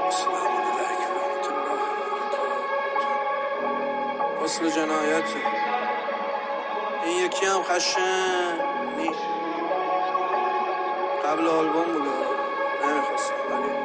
مثل جنایته این یکی هم خشنی قبل آلبوم بوده نمیخواستم ولی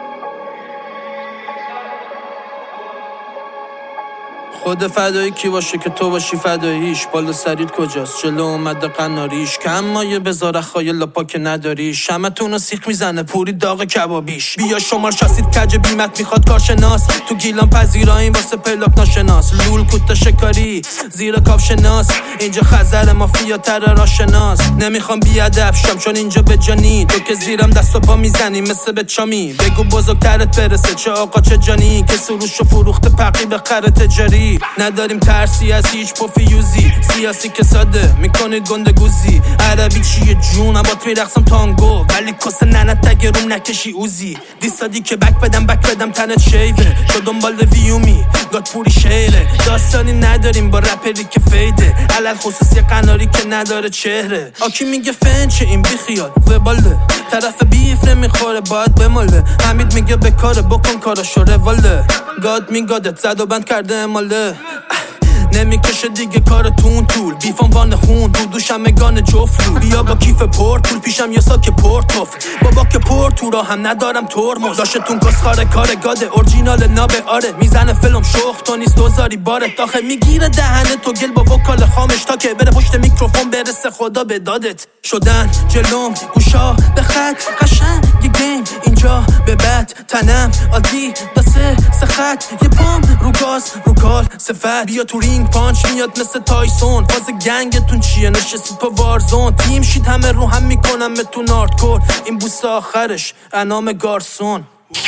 خود فدایی کی باشه که تو باشی فداییش. بالا سرید کجاست جلو اومده قناریش که اما یه بذاره خایل پا که نداری. شمتونو سیخ میزنه پوری داغ کبابیش. بیا شمار شاسید کج بیمت میخواد کارشناس. تو گیلان پذیراییم واسه پلاک ناشناس. لول کوتا شکاری زیر کاب شناس. اینجا خزر مافیا تر راشناس. نمیخوام بیادب شم چون اینجا به جانی. تو که زیرم دست و پا میزنی مثل به چامی. بگو بزرگترت برسه چه آقا چه جانی که سروشو فروخته پقی به خر تجاری. نداریم ترسی از هیچ پوفیوزی. سیاسی که ساده میکنه گندگوزی. عربی چیه جون با تو میرقصم تانگو ولی کس ننت تگه روم نکشی اوزی. دیستادی که بک بدم تنت شیوه. تو دنبال ویومی گاد پوری شیره. داستانی نداریم با رپری که فیده. علل خصوصی قناری که نداره چهره. آکی میگه فنچه این بیخیال وباله. طرف بیف نمیخوره باید بماله. حمید میگه بکاره بکن کاراشو رواله. گاد میگادت زد و بند کرده اماله. نمیکشه دیگه کارتون طول. بیفام وان خون دو دوشمگان جفلو. بیا با کیف پورت طول پیشم یه ساک پورتوف. بابا که پورت تو را هم ندارم ترمز. داشتون کسخاره کار گاده اورجینال نابه آره. میزنه فیلم شخ تو نیست دوزاری باره. داخه میگیره دهنه تو گل با وکال خامش تا که بره پشت میکروفون برسه خدا به دادت. شدن جلوم گوشا به خط قشنگ گیم اینجا به بد تنم عادی دسته سخت. یه پام رو گاز رو کال صفت. بیا تو رینگ پانچ میاد مثل تایسون. فاز گنگتون چیه نشستید پا وارزون. تیم شید همه رو هم میکنم بهتون هاردکور. این بوس آخرش انام گارسون.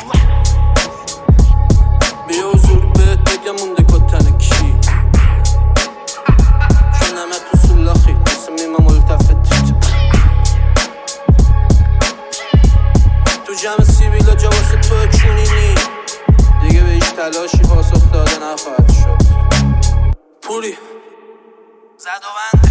بیا حضور بهت بگم مونده کتن کی چون همه تو سلاخی مثل میمه ملتفتید. تو جمع سیبیلا جا واسه تو چونینی دیگه به هیچ تلاشی پاسخ داده نخواهد شد. پوری زد و بند